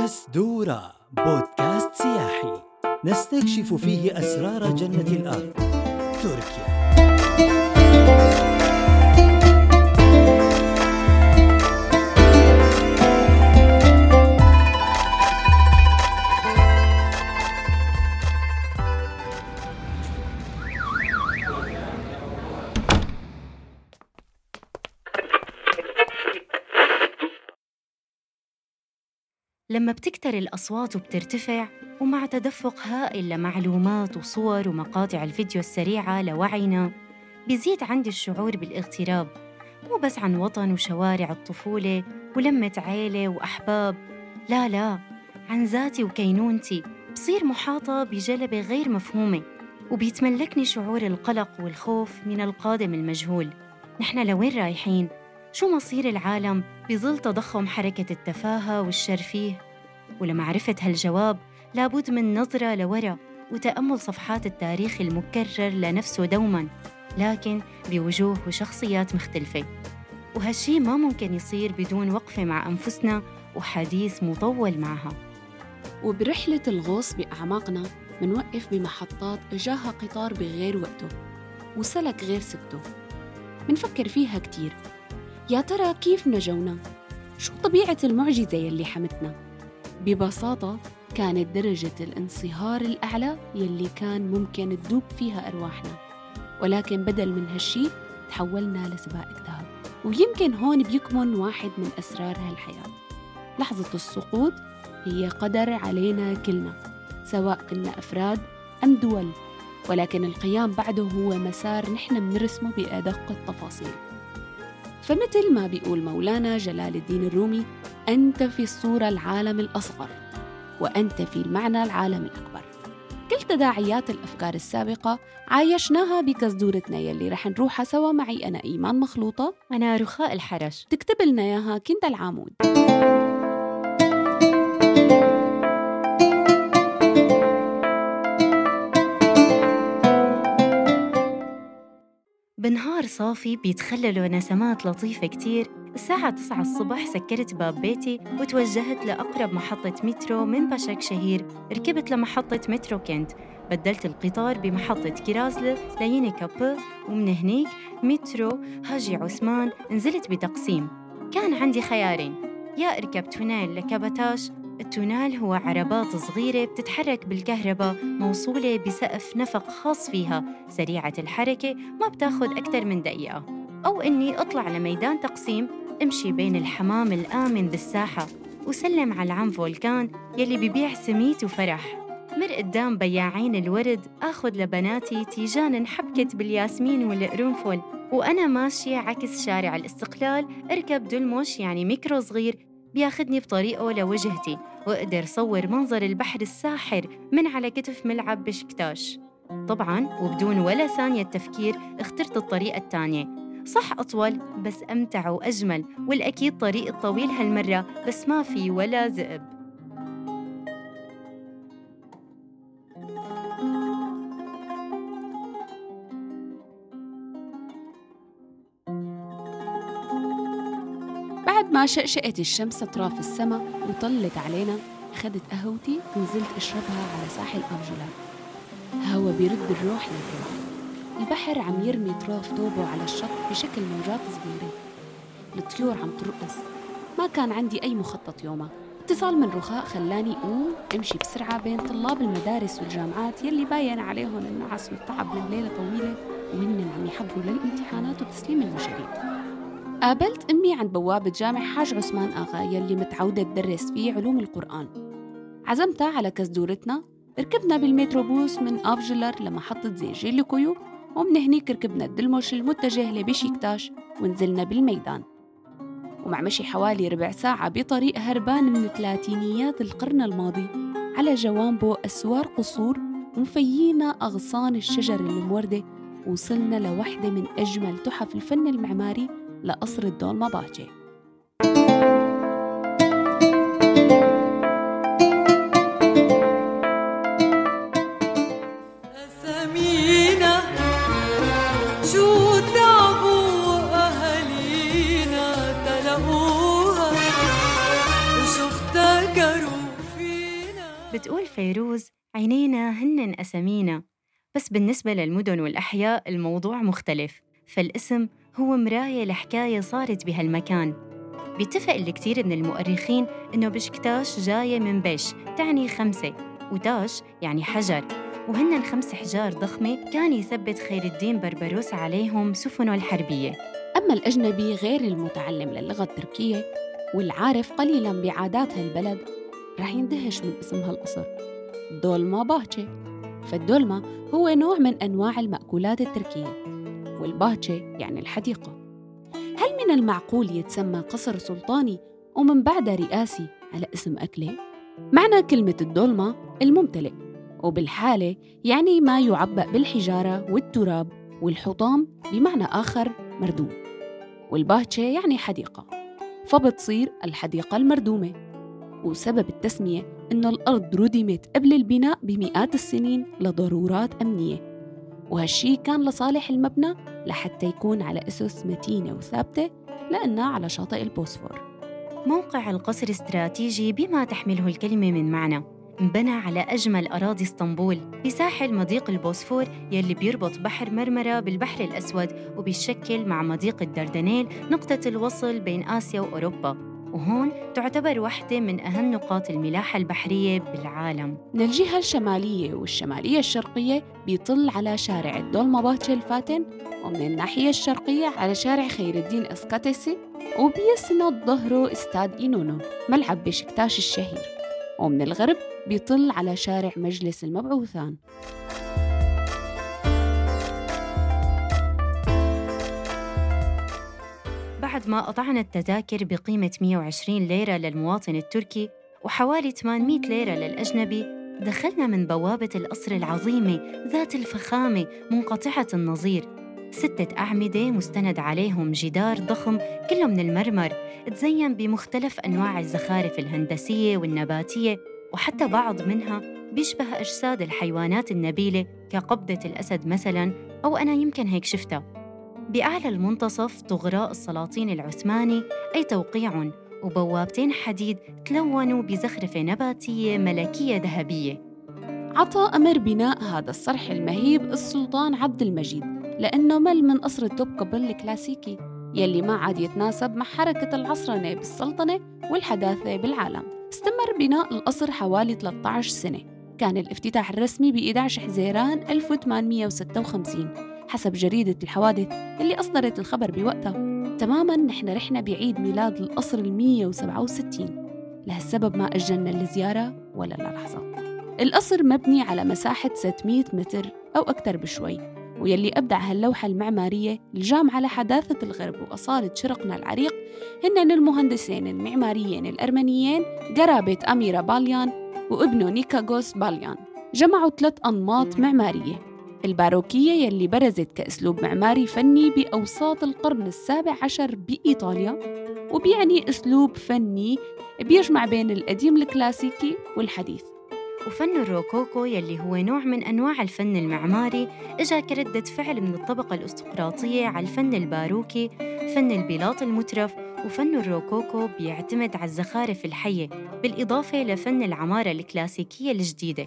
كزدورة بودكاست سياحي نستكشف فيه أسرار جنة الأرض تركيا. لما بتكتر الأصوات وبترتفع ومع تدفق هائل لمعلومات وصور ومقاطع الفيديو السريعة لوعينا، بيزيد عندي الشعور بالاغتراب، مو بس عن وطن وشوارع الطفولة ولمة عيلة وأحباب، لا عن ذاتي وكينونتي. بصير محاطة بجلبة غير مفهومة وبيتملكني شعور القلق والخوف من القادم المجهول. نحن لوين رايحين؟ شو مصير العالم بظل تضخم حركة التفاهة والشر فيه؟ ولمعرفة هالجواب لابد من نظرة لورا وتأمل صفحات التاريخ المكرر لنفسه دوماً، لكن بوجوه وشخصيات مختلفة. وهالشي ما ممكن يصير بدون وقفة مع أنفسنا وحديث مطول معها. وبرحلة الغوص بأعماقنا منوقف بمحطات إجاها قطار بغير وقته وسلك غير سكته، منفكر فيها كتير. يا ترى كيف نجونا؟ شو طبيعة المعجزة يلي حمتنا؟ ببساطة كانت درجة الانصهار الأعلى يلي كان ممكن تدوب فيها أرواحنا، ولكن بدل من هالشي تحولنا لسبائك ذهب. ويمكن هون بيكمن واحد من أسرار هالحياة. لحظة السقوط هي قدر علينا كلنا، سواء كنا أفراد أم دول، ولكن القيام بعده هو مسار نحن منرسمه بأدق التفاصيل. فمثل ما بيقول مولانا جلال الدين الرومي: أنت في الصورة العالم الأصغر، وأنت في المعنى العالم الأكبر. كل تداعيات الأفكار السابقة عايشناها بكزدورتنا يلي رح نروحها سوا. معي أنا إيمان مخلوطة، أنا رخاء الحرش، تكتب لنا ياها كندا العامود. بنهار صافي بيتخللوا نسمات لطيفة كتير. الساعة 9 الصبح سكرت باب بيتي وتوجهت لأقرب محطة مترو من باشاك شهير. ركبت لمحطة مترو كنت، بدلت القطار بمحطة كيرازل ليني كابو، ومن هنيك مترو هاجي عثمان. نزلت بتقسيم. كان عندي خيارين: يا اركب تونيل لكابتاش. التونيل هو عربات صغيرة بتتحرك بالكهرباء، موصولة بسقف نفق خاص فيها، سريعة الحركة، ما بتاخد أكتر من دقيقة. أو إني أطلع لميدان تقسيم، امشي بين الحمام الآمن بالساحة وسلم على العم فولكان يلي بيبيع سميت وفرح. مر قدام بياعين الورد، آخد لبناتي تيجان حبكة بالياسمين والقرنفل. وأنا ماشية عكس شارع الاستقلال اركب دلموش، يعني ميكرو صغير بياخدني بطريقه لوجهتي، وأقدر صور منظر البحر الساحر من على كتف ملعب بشكتاش. طبعاً وبدون ولا ثانية تفكير اخترت الطريقة الثانية، صح أطول بس أمتع وأجمل، والأكيد طريق الطويل هالمرة، بس ما في ولا ذئب. بعد ما شقشقت الشمس أطراف السما وطلت علينا، أخذت قهوتي ونزلت أشربها على ساحل أفجولار. هوا بيرد الروح للروح، البحر عم يرمي طراف طوبه على الشط بشكل موجات صغيرة، الطيور عم ترقص. ما كان عندي أي مخطط يومها. اتصال من رخاء خلاني أقوم أمشي بسرعة بين طلاب المدارس والجامعات يلي باين عليهم النعس والتعب من ليلة طويلة، وهن عم يحضروا للامتحانات وتسليم المشاريع. قابلت أمي عند بوابة جامع حاج عثمان آغا يلي متعودة تدرس فيه علوم القرآن. عزمتها على كزدورتنا. ركبنا بالميتروبوس من أفجلر لمحطة زيجيلي كويو، ومن هنيك ركبنا الدلموش المتجه لبشكتاش ونزلنا بالميدان. ومع مشي حوالي ربع ساعة بطريق هربان من ثلاثينيات القرن الماضي، على جوانبه أسوار قصور ومفيينا أغصان الشجر الموردة، وصلنا لوحدة من أجمل تحف الفن المعماري لقصر الدولماباجي. أسامينا شو تعبوا أهالينا تلاقوها، وشو افتكروا بتقول فيروز: عينينا هنن أسامينا. بس بالنسبة للمدن والأحياء الموضوع مختلف، فالاسم هو مراية لحكاية صارت بهالمكان. بيتفق الكثير من المؤرخين إنه بشكتاش جاية من بش تعني 5، وتاش يعني حجر، وهن 5 حجار ضخمة كان يثبت خير الدين بربروس عليهم سفنه الحربية. أما الأجنبي غير المتعلم للغة التركية والعارف قليلاً بعادات هالبلد رح يندهش من اسم هالقصر، دولما باهتشي. فالدولما هو نوع من أنواع المأكولات التركية، والباهتشي يعني الحديقة. هل من المعقول يتسمى قصر سلطاني ومن بعد رئاسي على اسم أكله؟ معنى كلمة الدولما الممتلئ، وبالحالة يعني ما يعبأ بالحجارة والتراب، والحطام بمعنى آخر مردوم، والباهتشي يعني حديقة، فبتصير الحديقة المردومة. وسبب التسمية إنه الأرض ردمت قبل البناء بمئات السنين لضرورات أمنية، وهالشي كان لصالح المبنى لحتى يكون على أسس متينة وثابتة لأنها على شاطئ البوسفور. موقع القصر استراتيجي بما تحمله الكلمة من معنى، انبنى على أجمل أراضي اسطنبول بساحل مضيق البوسفور يلي بيربط بحر مرمرة بالبحر الأسود، وبيشكل مع مضيق الدردنيل نقطة الوصل بين آسيا وأوروبا، وهون تعتبر واحدة من أهم نقاط الملاحة البحرية بالعالم. من الجهة الشمالية والشمالية الشرقية بيطل على شارع الدولما باهتشي الفاتن، ومن الناحية الشرقية على شارع خير الدين إسكاتيسي، وبيسند ظهره استاد إينونو ملعب بشكتاش الشهير، ومن الغرب بيطل على شارع مجلس المبعوثان. بعد ما قطعنا التذاكر بقيمة 120 ليرة للمواطن التركي وحوالي 800 ليرة للأجنبي، دخلنا من بوابة القصر العظيمة ذات الفخامة منقطعة النظير، 6 أعمدة مستند عليهم جدار ضخم كله من المرمر، تزين بمختلف أنواع الزخارف الهندسية والنباتية، وحتى بعض منها بيشبه أجساد الحيوانات النبيلة كقبضة الأسد مثلاً، أو أنا يمكن هيك شفتها. بأعلى المنتصف طغراء السلاطين العثماني أي توقيع، وبوابتين حديد تلونوا بزخرفة نباتية ملكية ذهبية. عطى أمر بناء هذا الصرح المهيب السلطان عبد المجيد، لأنه مل من قصر التوبكابل الكلاسيكي يلي ما عاد يتناسب مع حركة العصرنة بالسلطنة والحداثة بالعالم. استمر بناء القصر حوالي 13 سنة. كان الافتتاح الرسمي ب11 حزيران 1856 حسب جريدة الحوادث اللي أصدرت الخبر بوقتها. تماماً نحن رحنا بعيد ميلاد القصر 167، لهالسبب ما أجلنا الزيارة ولا للحظة. القصر مبني على مساحة 600 متر أو أكثر بشوي، ويلي أبدع هاللوحة المعمارية الجامعة لحداثة الغرب وأصالة شرقنا العريق هن المهندسين المعماريين الأرمنيين قرابة أميرا باليان وابنه نيكاغوس باليان. جمعوا 3 أنماط معمارية: الباروكية يلي برزت كأسلوب معماري فني بأوساط القرن ال17 بإيطاليا، وبيعني أسلوب فني بيجمع بين القديم الكلاسيكي والحديث، وفن الروكوكو يلي هو نوع من أنواع الفن المعماري إجا كردة فعل من الطبقة الأستقراطية على الفن الباروكي، فن البلاط المترف. وفن الروكوكو بيعتمد على الزخارف الحية بالإضافة لفن العمارة الكلاسيكية الجديدة.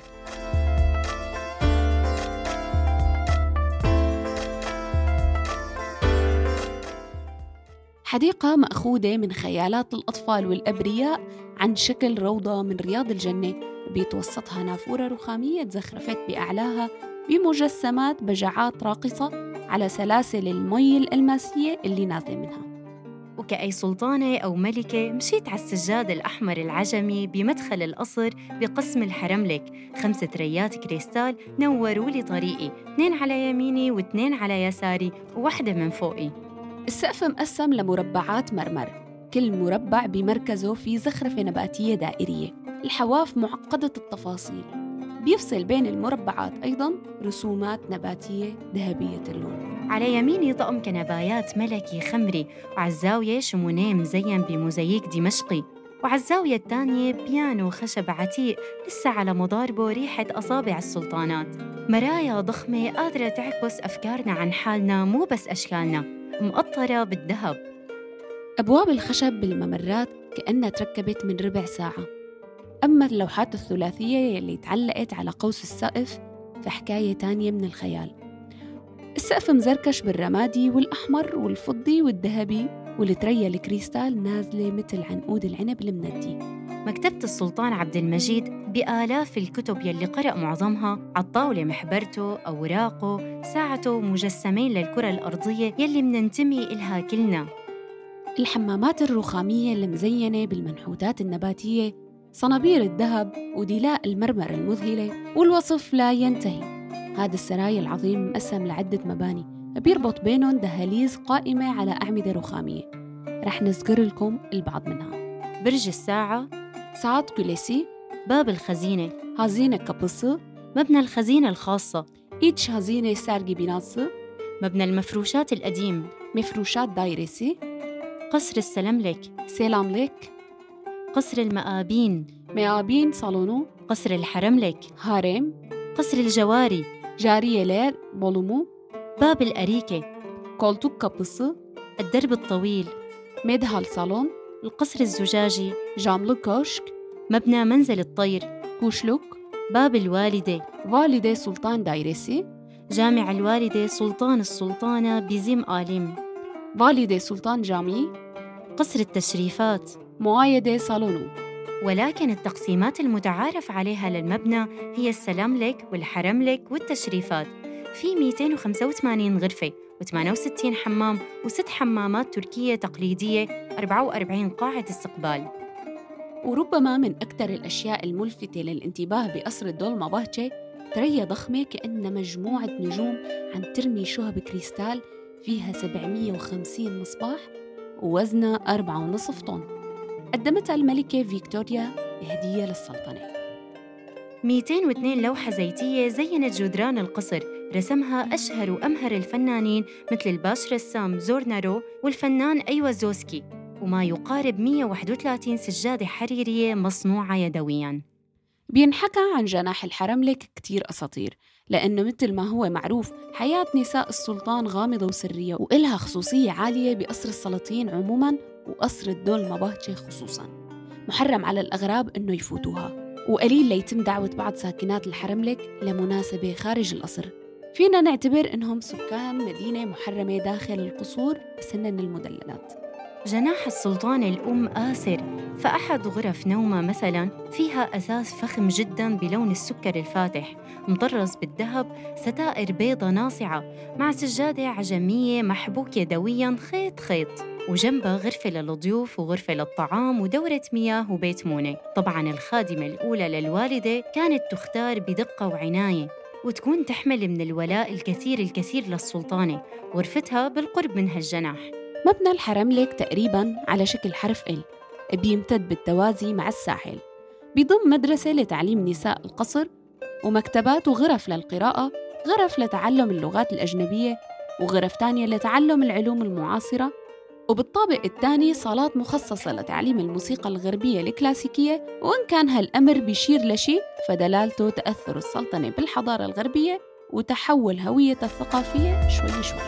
حديقة مأخوذة من خيالات الأطفال والأبرياء عن شكل روضة من رياض الجنة، بيتوسطها نافورة رخامية تزخرفت بأعلاها بمجسمات بجعات راقصة على سلاسل المي الألماسية اللي نازلة منها. وكأي سلطانة أو ملكة مشيت على السجاد الأحمر العجمي بمدخل القصر بقسم الحرملك، 5 تريات كريستال نوروا لي طريقي، 2 على يميني و2 على يساري وواحدة من فوقي. السقف مقسم لمربعات مرمر، كل مربع بمركزه في زخرفة نباتية دائرية، الحواف معقدة التفاصيل، بيفصل بين المربعات أيضاً رسومات نباتية ذهبية اللون. على يميني طقم كنبايات ملكي خمري، وعلى الزاوية شمونيه مزين بموزاييك دمشقي، وعلى الزاوية الثانية بيانو خشب عتيق لسه على مضاربه ريحة أصابع السلطانات. مرايا ضخمة قادرة تعكس أفكارنا عن حالنا مو بس أشكالنا، مقطرة بالذهب. أبواب الخشب بالممرات كأنها تركبت من ربع ساعة، أما اللوحات الثلاثية يلي تعلقت على قوس السقف فحكاية تانية من الخيال. السقف مزركش بالرمادي والأحمر والفضي والذهبي، والتريا الكريستال نازلة مثل عنقود العنب المندي. مكتبة السلطان عبد المجيد بآلاف الكتب يلي قرأ معظمها على الطاولة، محبرته، أوراقه، ساعته، مجسمين للكرة الأرضية يلي مننتمي إلها كلنا. الحمامات الرخامية المزينة بالمنحوتات النباتية، صنابير الذهب ودلاء المرمر المذهلة، والوصف لا ينتهي. هذا السراي العظيم مقسم لعدة مباني بيربط بينهم دهاليز قائمة على أعمدة رخامية. رح نذكر لكم البعض منها: برج الساعة، ساعة كوليسي، باب الخزينة، هازينة كابوسة، مبنى الخزينة الخاصة، إيتش هازينة سارجي بيناصة، مبنى المفروشات القديم، مفروشات دايرسي، قصر السلملك، سيلاملك، قصر المآبين، ميابين صالونو، قصر الحرملك، هارم، قصر الجواري، جارية لير بولومو، باب الأريكة، كولتوك كابوسة، الدرب الطويل، ميدهال صالون، القصر الزجاجي، جاملوك كوشك، مبنى منزل الطير، كوشلوك، باب الوالدة، والدة سلطان دايرسي، جامع الوالدة سلطان السلطانة بزيم آليم، والدة سلطان جامعي، قصر التشريفات، معايدة صالونو. ولكن التقسيمات المتعارف عليها للمبنى هي السلاملك والحرملك والتشريفات. في 285 غرفة و68 حمام و6 حمامات تركية تقليدية، 44 قاعة استقبال. وربما من أكثر الأشياء الملفتة للانتباه بقصر الدولماباهتشي تريا ضخمة كأن مجموعة نجوم عم ترمي شهب كريستال فيها 750 مصباح ووزنها 4.5 طن، قدمتها الملكة فيكتوريا هدية للسلطنة. 202 لوحة زيتية زينت جدران القصر، رسمها أشهر وأمهر الفنانين مثل الباش رسام زورنارو والفنان أيوا زوسكي، وما يقارب 131 سجادة حريرية مصنوعة يدوياً. بينحكى عن جناح الحرملك كتير أساطير، لأنه مثل ما هو معروف حياة نساء السلطان غامضة وسرية، وإلها خصوصية عالية بقصر السلاطين عموماً وقصر الدولماباهتشي خصوصاً. محرم على الأغراب إنه يفوتوها، وقليل ليتم دعوة بعض ساكنات الحرملك لمناسبة خارج القصر. فينا نعتبر إنهم سكان مدينة محرمة داخل القصور بسنن المدللات. جناح السلطان الأم آسر، فأحد غرف نومه مثلاً فيها أثاث فخم جداً بلون السكر الفاتح مطرز بالذهب، ستائر بيضة ناصعة مع سجادة عجمية محبوك يدوياً خيط خيط، وجنبها غرفة للضيوف وغرفة للطعام ودورة مياه وبيت مونة. طبعاً الخادمة الأولى للوالدة كانت تختار بدقة وعناية، وتكون تحمل من الولاء الكثير للسلطانة، غرفتها بالقرب من هالجناح. مبنى الحرملك تقريباً على شكل حرف إل، بيمتد بالتوازي مع الساحل، بيضم مدرسة لتعليم نساء القصر ومكتبات وغرف للقراءة، غرف لتعلم اللغات الأجنبية، وغرف تانية لتعلم العلوم المعاصرة، وبالطابق الثاني صالات مخصصة لتعليم الموسيقى الغربية الكلاسيكية. وإن كان هالأمر بيشير لشيء فدلالته تأثر السلطنة بالحضارة الغربية وتحول هوية الثقافية شوي شوي.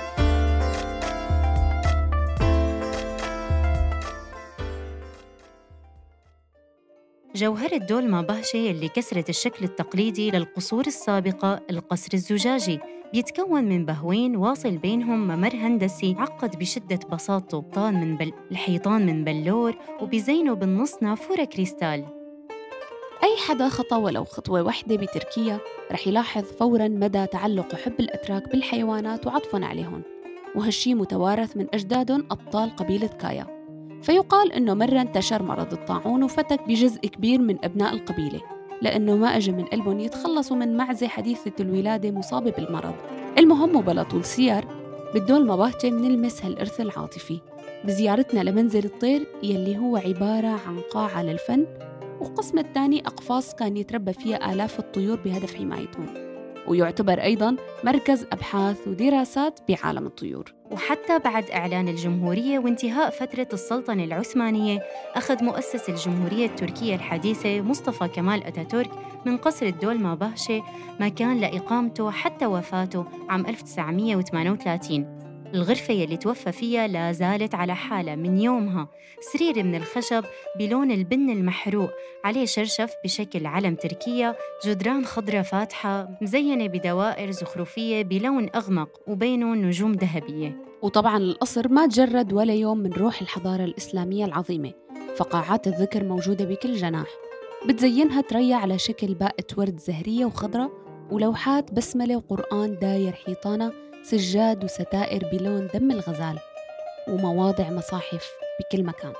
جوهرة دولماباهتشي اللي كسرت الشكل التقليدي للقصور السابقة، القصر الزجاجي، بيتكون من بهوين واصل بينهم ممر هندسي عقد بشدة بساطته، الحيطان من بلور، وبيزينوا بالنص نافورة كريستال. أي حدا خطى ولو خطوة واحدة بتركيا رح يلاحظ فوراً مدى تعلق وحب الأتراك بالحيوانات وعطفاً عليهم، وهالشي متوارث من أجدادهم أبطال قبيلة كايا. فيقال إنه مرة انتشر مرض الطاعون وفتك بجزء كبير من أبناء القبيلة، لأنه ما أجى من قلبهم يتخلصوا من معزة حديثة الولادة مصابة بالمرض. المهم وبلا طول سيار، بالدولماباهتشي منلمس هالإرث العاطفي بزيارتنا لمنزل الطير يلي هو عبارة عن قاعة للفن، والقسم الثاني أقفاص كان يتربى فيها آلاف الطيور بهدف حمايتهم، ويعتبر أيضاً مركز أبحاث ودراسات بعالم الطيور. وحتى بعد إعلان الجمهورية وانتهاء فترة السلطنة العثمانية، أخذ مؤسس الجمهورية التركية الحديثة مصطفى كمال أتاتورك من قصر الدولماباهتشي مكان لإقامته حتى وفاته عام 1938. الغرفة يلي توفى فيها لا زالت على حالها من يومها، سرير من الخشب بلون البن المحروق، عليه شرشف بشكل علم تركيا، جدران خضراء فاتحة مزينة بدوائر زخرفية بلون أغمق وبينهم نجوم ذهبية. وطبعاً القصر ما تجرد ولا يوم من روح الحضارة الإسلامية العظيمة، فقاعات الذكر موجودة بكل جناح، بتزينها تريا على شكل باقة ورد زهرية وخضراء، ولوحات بسملة وقرآن داير حيطانة، سجاد وستائر بلون دم الغزال، ومواضع مصاحف بكل مكان.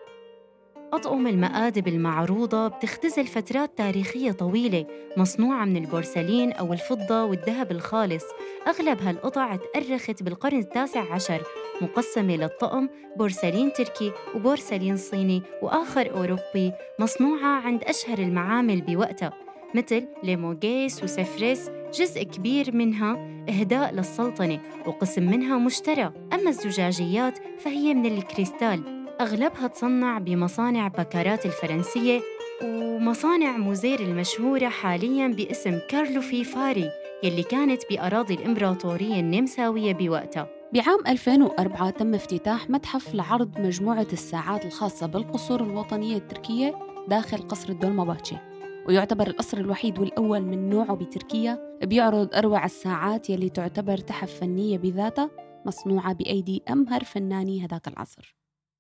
أطقم المآدب المعروضة بتختزل فترات تاريخية طويلة، مصنوعة من البورسلين أو الفضة والذهب الخالص. أغلب هالقطع تأرخت بالقرن ال19، مقسمة للطقم بورسلين تركي وبورسلين صيني وآخر أوروبي، مصنوعة عند أشهر المعامل بوقتها مثل ليموغيس وسفريس. جزء كبير منها إهداء للسلطنة وقسم منها مشترى. أما الزجاجيات فهي من الكريستال، أغلبها تصنع بمصانع باكارات الفرنسية ومصانع موزير المشهورة حالياً باسم كارلوفي فاري، يلي كانت بأراضي الإمبراطورية النمساوية بوقتها. بعام 2004 تم افتتاح متحف لعرض مجموعة الساعات الخاصة بالقصور الوطنية التركية داخل قصر الدولماباهتشي، ويعتبر القصر الوحيد والأول من نوعه بتركيا بيعرض أروع الساعات يلي تعتبر تحف فنية بذاتها، مصنوعة بأيدي أمهر فناني هذاك العصر.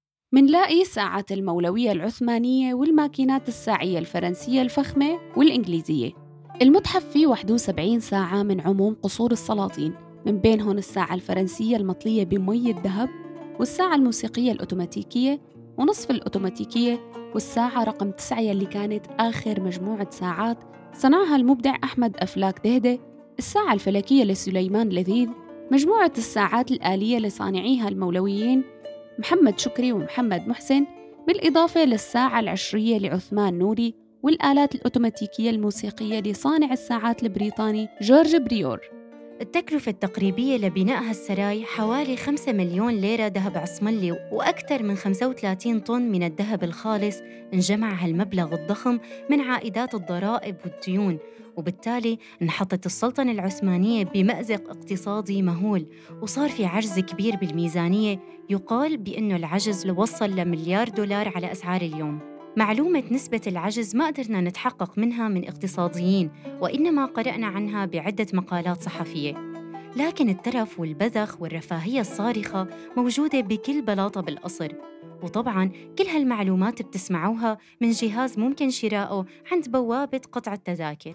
منلاقي ساعات المولوية العثمانية والماكينات الساعية الفرنسية الفخمة والإنجليزية. المتحف فيه 71 ساعة من عموم قصور السلاطين، من بينهم الساعة الفرنسية المطلية بمي الذهب، والساعة الموسيقية الأوتوماتيكية، ونصف الأوتوماتيكية، والساعة رقم 9 اللي كانت آخر مجموعة ساعات صنعها المبدع أحمد أفلاك دهدة، الساعة الفلكية لسليمان لذيذ، مجموعة الساعات الآلية لصانعيها المولويين محمد شكري ومحمد محسن، بالإضافة للساعة العشرية لعثمان نوري، والآلات الأوتوماتيكية الموسيقية لصانع الساعات البريطاني جورج بريور. التكلفة التقريبية لبناء هالسراي حوالي 5 مليون ليرة ذهب عصملي، وأكثر من 35 طن من الذهب الخالص. انجمع هالمبلغ الضخم من عائدات الضرائب والديون، وبالتالي انحطت السلطنة العثمانية بمأزق اقتصادي مهول، وصار في عجز كبير بالميزانية. يقال بأنه العجز وصل لمليار دولار على أسعار اليوم. معلومة نسبة العجز ما قدرنا نتحقق منها من اقتصاديين، وإنما قرأنا عنها بعدة مقالات صحفية. لكن الترف والبذخ والرفاهية الصارخة موجودة بكل بلاطة بالقصر، وطبعاً كل هالمعلومات بتسمعوها من جهاز ممكن شراؤه عند بوابة قطع التذاكر.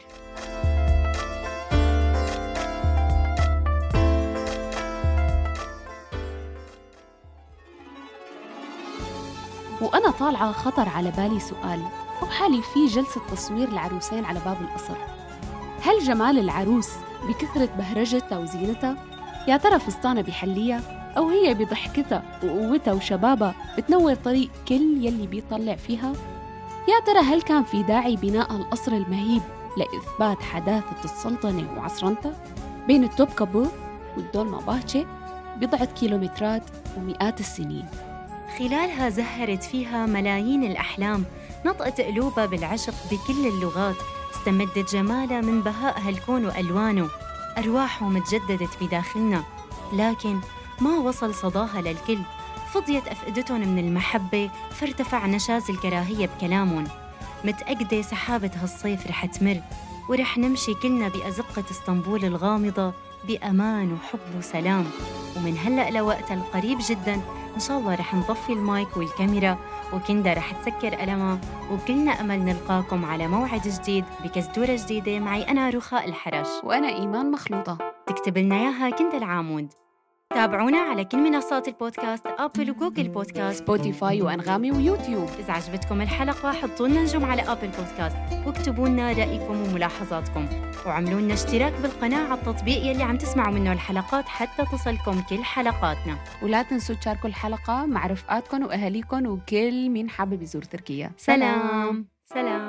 وأنا طالعة خطر على بالي سؤال، وحالي في جلسة تصوير العروسين على باب القصر. هل جمال العروس بكثرة بهرجتها وزينتها؟ يا ترى فستانة بحلية؟ أو هي بضحكتها وقوتها وشبابها بتنور طريق كل يلي بيطلع فيها؟ يا ترى هل كان في داعي بناء القصر المهيب لإثبات حداثة السلطنة وعصرنتها؟ بين التوبكابو والدولماباهتشي بضعة كيلومترات ومئات السنين. خلالها زهرت فيها ملايين الأحلام، نطقت قلوبها بالعشق بكل اللغات، استمدت جمالها من بهاء هالكون وألوانه. أرواحهم تجددت بداخلنا، لكن ما وصل صداها للكل. فضيت أفئدتهم من المحبة، فارتفع نشاز الكراهية بكلامهم. متأكدة سحابة هالصيف رح تمر، ورح نمشي كلنا بأزقة اسطنبول الغامضة بأمان وحب وسلام. ومن هلأ لوقتها القريب جداً إن شاء الله رح نطفي المايك والكاميرا، وكندا رح تسكر قلمها، وكلنا أمل نلقاكم على موعد جديد بكزدورة جديدة معي أنا رخاء الحرش، وأنا إيمان مخلوطة. تكتب لنا إياها كندا العامود. تابعونا على كل منصات البودكاست، أبل وجوجل بودكاست، سبوتيفاي وأنغامي ويوتيوب. إذا عجبتكم الحلقة حطوا لنا نجوم على أبل بودكاست، واكتبوا لنا رأيكم وملاحظاتكم، وعملوا لنا اشتراك بالقناة على التطبيق يلي عم تسمعوا منه الحلقات حتى تصلكم كل حلقاتنا. ولا تنسوا تشاركوا الحلقة مع رفقاتكم وأهاليكم وكل مين حابب يزور تركيا. سلام سلام.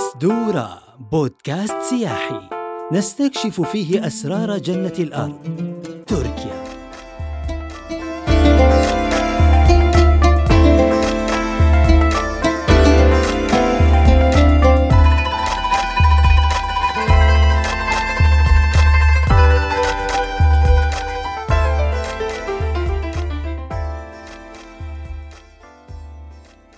كزدورة بودكاست سياحي نستكشف فيه أسرار جنة الأرض.